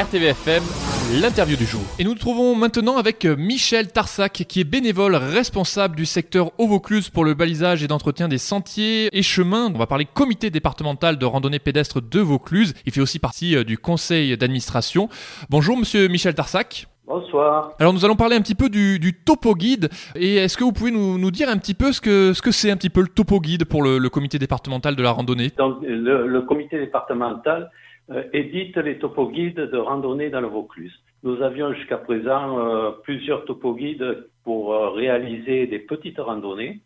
RTVFM, l'interview du jour. Et nous nous trouvons maintenant avec Michel Tarsac, qui est bénévole responsable du secteur Haut-Vaucluse pour le balisage et d'entretien des sentiers et chemins. On va parler comité départemental de randonnée pédestre de Vaucluse. Il fait aussi partie du conseil d'administration. Bonjour monsieur Michel Tarsac. Bonsoir. Alors nous allons parler un petit peu du topo guide. Et est-ce que vous pouvez nous dire un petit peu ce que c'est un petit peu le topo guide pour le comité départemental de la randonnée? Donc le comité départemental édite les topo guides de randonnée dans le Vaucluse. Nous avions jusqu'à présent plusieurs topo guides pour réaliser des petites randonnées.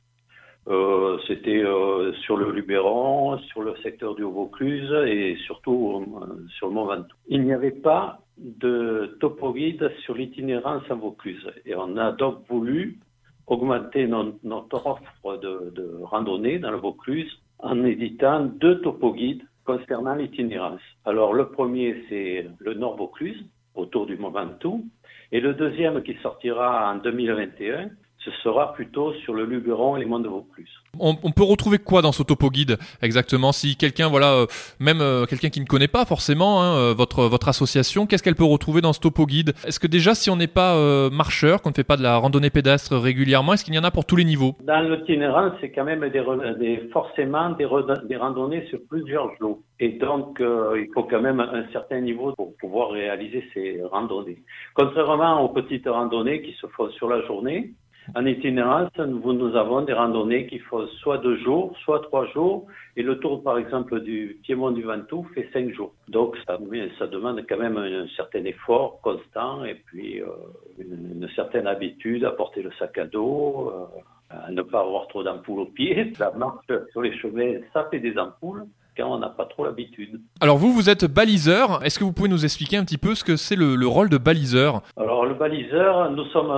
C'était sur le Luberon, sur le secteur du Haut-Vaucluse et surtout sur le Mont Ventoux. Il n'y avait pas de topo guide sur l'itinérance en Vaucluse et on a donc voulu augmenter notre offre de randonnée dans le Vaucluse en éditant 2 topo guides concernant l'itinérance. Alors le premier c'est le Nord Vaucluse autour du Mont Ventoux et le deuxième qui sortira en 2021 ce sera plutôt sur le Luberon et les monts de Vaucluse. On peut retrouver quoi dans ce topo guide exactement? Si quelqu'un, même quelqu'un qui ne connaît pas forcément votre association, qu'est-ce qu'elle peut retrouver dans ce topo guide? Est-ce que déjà, si on n'est pas marcheur, qu'on ne fait pas de la randonnée pédestre régulièrement, est-ce qu'il y en a pour tous les niveaux? Dans l'itinérance, c'est quand même forcément des randonnées sur plusieurs jours. Et donc, il faut quand même un certain niveau pour pouvoir réaliser ces randonnées. Contrairement aux petites randonnées qui se font sur la journée, en itinérance, nous avons des randonnées qui font soit 2 jours, soit 3 jours, et le tour, par exemple, du Piémont du Ventoux fait 5 jours. Donc, ça demande quand même un certain effort constant et puis une certaine habitude à porter le sac à dos, à ne pas avoir trop d'ampoules aux pieds. La marche sur les chemins, ça fait des ampoules quand on n'a pas trop l'habitude. Alors vous êtes baliseur. Est-ce que vous pouvez nous expliquer un petit peu ce que c'est le rôle de baliseur? Alors le baliseur, nous sommes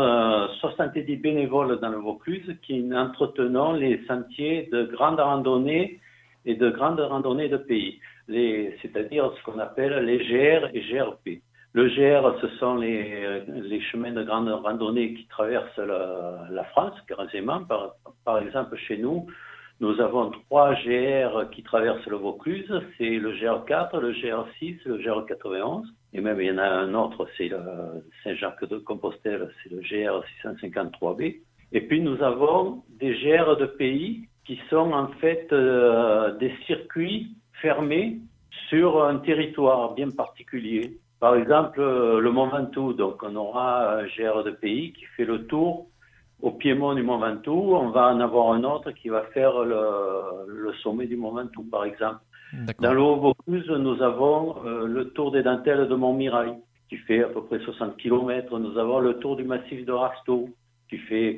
70 bénévoles dans le Vaucluse qui entretenons les sentiers de grande randonnée et de grande randonnée de pays, c'est-à-dire ce qu'on appelle les GR et GRP. Le GR, ce sont les chemins de grande randonnée qui traversent la France, quasiment. Par exemple, chez nous, nous avons 3 GR qui traversent le Vaucluse, c'est le GR4, le GR6, le GR91, et même il y en a un autre, c'est le Saint-Jacques-de-Compostelle, c'est le GR 653B. Et puis nous avons des GR de pays qui sont en fait des circuits fermés sur un territoire bien particulier. Par exemple, le Mont Ventoux, donc on aura un GR de pays qui fait le tour au Piémont du Mont Ventoux, on va en avoir un autre qui va faire le sommet du Mont Ventoux, par exemple. D'accord. Dans le Haut-Vaucluse, nous avons le tour des dentelles de Montmirail, qui fait à peu près 60 km. Nous avons le tour du massif de Rasteau, qui fait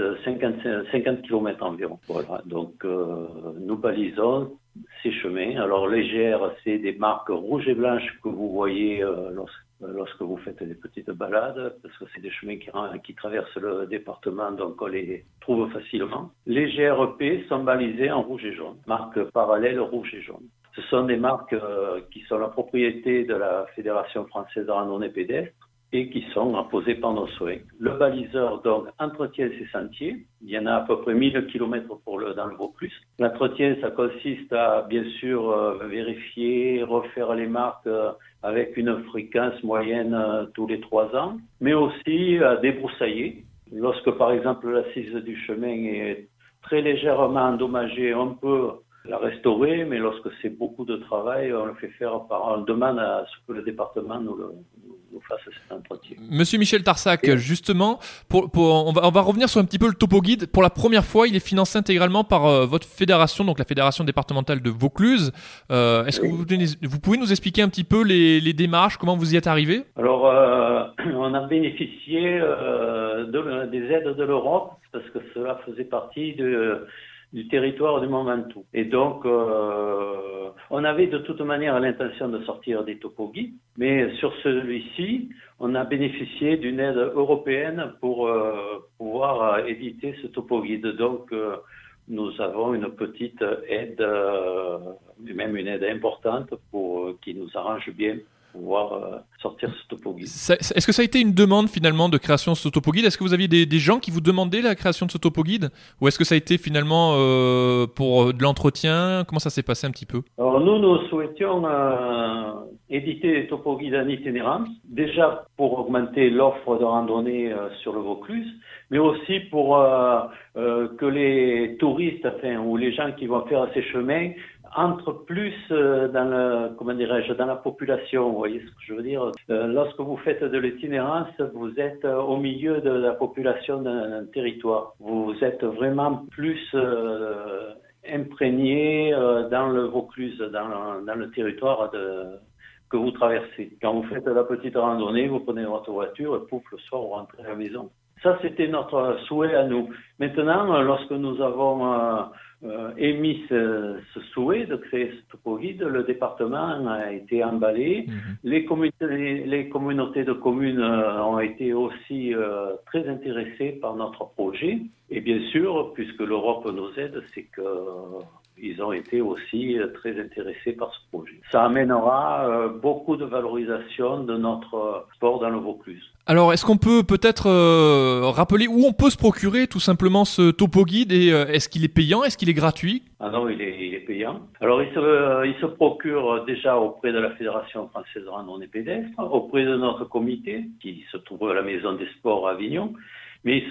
50 km environ. Voilà. Donc, nous balisons ces chemins. Alors, les GR, c'est des marques rouges et blanches que vous voyez lorsque vous faites des petites balades, parce que c'est des chemins qui traversent le département, donc on les trouve facilement. Les GRP sont balisés en rouge et jaune, marque parallèle rouge et jaune. Ce sont des marques qui sont la propriété de la Fédération française de randonnée pédestre et qui sont imposées par nos soins. Le baliseur, donc, entretient ces sentiers. Il y en a à peu près 1000 km dans le Vaucluse. L'entretien, ça consiste à, bien sûr, vérifier, refaire les marques avec une fréquence moyenne tous les 3 ans, mais aussi à débroussailler. Lorsque, par exemple, l'assise du chemin est très légèrement endommagée, on peut la restaurer, mais lorsque c'est beaucoup de travail, on le fait faire on demande à ce que le département nous fasse cet entretien. Monsieur Michel Tarsac, justement, on va revenir sur un petit peu le topo guide. Pour la première fois, il est financé intégralement par votre fédération, donc la fédération départementale de Vaucluse. Est-ce que vous pouvez nous expliquer un petit peu les démarches, comment vous y êtes arrivé? Alors, on a bénéficié des aides de l'Europe parce que cela faisait partie du territoire du Mont Ventoux. Et donc, on avait de toute manière l'intention de sortir des topo guides, mais sur celui-ci, on a bénéficié d'une aide européenne pour pouvoir éditer ce topo guide. Donc, nous avons une petite aide, même une aide importante qui nous arrange bien pouvoir sortir ce topo guide. Est-ce que ça a été une demande finalement de création de ce topo guide ? Est-ce que vous aviez des gens qui vous demandaient la création de ce topo guide ? Ou est-ce que ça a été finalement pour de l'entretien ? Comment ça s'est passé un petit peu ? Alors nous souhaitions éditer des topo guides en itinérance, déjà pour augmenter l'offre de randonnée sur le Vaucluse, mais aussi pour que les touristes, ou les gens qui vont faire ces chemins, entrent plus dans la population. Vous voyez ce que je veux dire ? Lorsque vous faites de l'itinérance, vous êtes au milieu de la population d'un territoire. Vous êtes vraiment plus imprégné dans le Vaucluse, dans le territoire que vous traversez. Quand vous faites la petite randonnée, vous prenez votre voiture et pouf, le soir, vous rentrez à la maison. Ça, c'était notre souhait à nous. Maintenant, lorsque nous avons émis ce souhait de créer ce topo guide, le département a été emballé. Les communautés de communes ont été aussi très intéressées par notre projet. Et bien sûr, puisque l'Europe nous aide, c'est qu'ils ont été aussi très intéressés par ce projet. Ça amènera beaucoup de valorisation de notre sport dans le Vaucluse. Alors, est-ce qu'on peut peut-être rappeler où on peut se procurer tout simplement ce topo guide et est-ce qu'il est payant ? Est-ce qu'il est gratuit ? Ah non, il est payant. Alors, il se procure déjà auprès de la Fédération française de randonnée pédestre, auprès de notre comité qui se trouve à la Maison des Sports à Avignon. Mais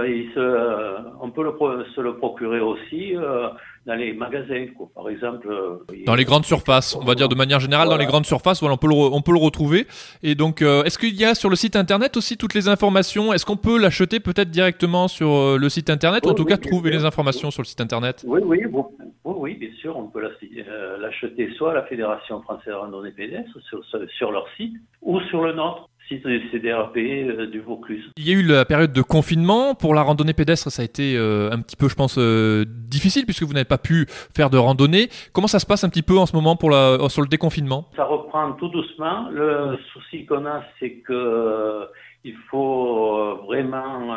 on peut se le procurer aussi dans les magasins, quoi. Par exemple. Dans les grandes surfaces, on va dire de manière générale, voilà. Dans les grandes surfaces, voilà, on peut le retrouver. Et donc, est-ce qu'il y a sur le site internet aussi toutes les informations ? Est-ce qu'on peut l'acheter peut-être directement sur le site internet ou en tout cas trouver les informations sur le site internet ? Oui, bien sûr, on peut l'acheter soit à la Fédération française de randonnée pédestre sur leur site ou sur le nôtre. Site du CDRP du Vaucluse. Il y a eu la période de confinement. Pour la randonnée pédestre, ça a été un petit peu, je pense, difficile puisque vous n'avez pas pu faire de randonnée. Comment ça se passe un petit peu en ce moment sur le déconfinement ? Ça reprend tout doucement. Le souci qu'on a, c'est que il faut vraiment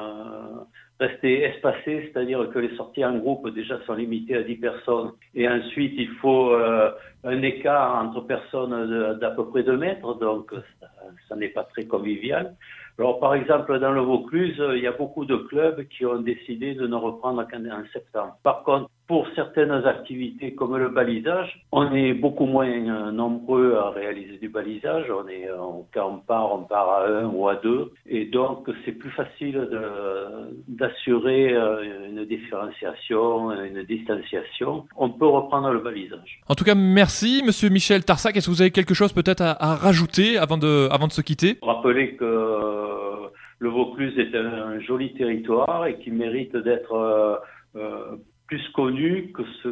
rester espacé, c'est-à-dire que les sorties en groupe déjà sont limitées à 10 personnes. Et ensuite, il faut un écart entre personnes d'à peu près 2 mètres, donc ça n'est pas très convivial. Alors, par exemple, dans le Vaucluse, il y a beaucoup de clubs qui ont décidé de ne reprendre qu'en septembre. Par contre, pour certaines activités comme le balisage, on est beaucoup moins nombreux à réaliser du balisage. Quand on part à 1 ou à 2. Et donc, c'est plus facile d'assurer une différenciation, une distanciation. On peut reprendre le balisage. En tout cas, merci, Monsieur Michel Tarsac. Est-ce que vous avez quelque chose peut-être à rajouter avant de se quitter ? Rappeler que le Vaucluse est un joli territoire et qui mérite d'être plus connu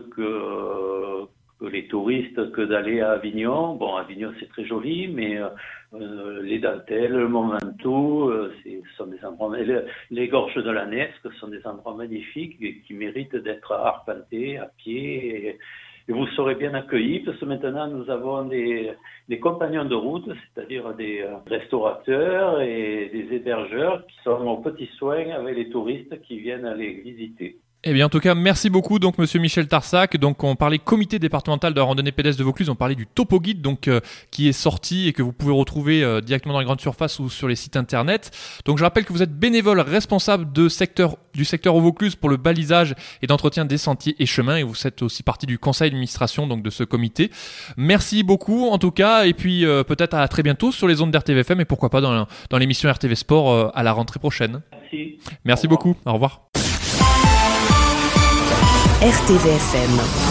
que les touristes, que d'aller à Avignon. Bon, Avignon, c'est très joli, mais les Dentelles, le Mont Ventoux, sont des endroits, les gorges de la Nesque sont des endroits magnifiques et qui méritent d'être arpentés à pied. Et vous serez bien accueillis parce que maintenant nous avons des compagnons de route, c'est-à-dire des restaurateurs et des hébergeurs qui sont aux petits soins avec les touristes qui viennent aller visiter. Eh bien, en tout cas, merci beaucoup, donc, Monsieur Michel Tarsac. Donc, on parlait comité départemental de la randonnée pédestre de Vaucluse. On parlait du topo guide, donc, qui est sorti et que vous pouvez retrouver directement dans les grandes surfaces ou sur les sites internet. Donc, je rappelle que vous êtes bénévole responsable du secteur au Vaucluse pour le balisage et d'entretien des sentiers et chemins. Et vous êtes aussi partie du conseil d'administration, donc, de ce comité. Merci beaucoup, en tout cas. Et puis, peut-être à très bientôt sur les ondes d'RTVFM et pourquoi pas dans l'émission RTV Sport à la rentrée prochaine. Merci beaucoup. Au revoir. RTVFM.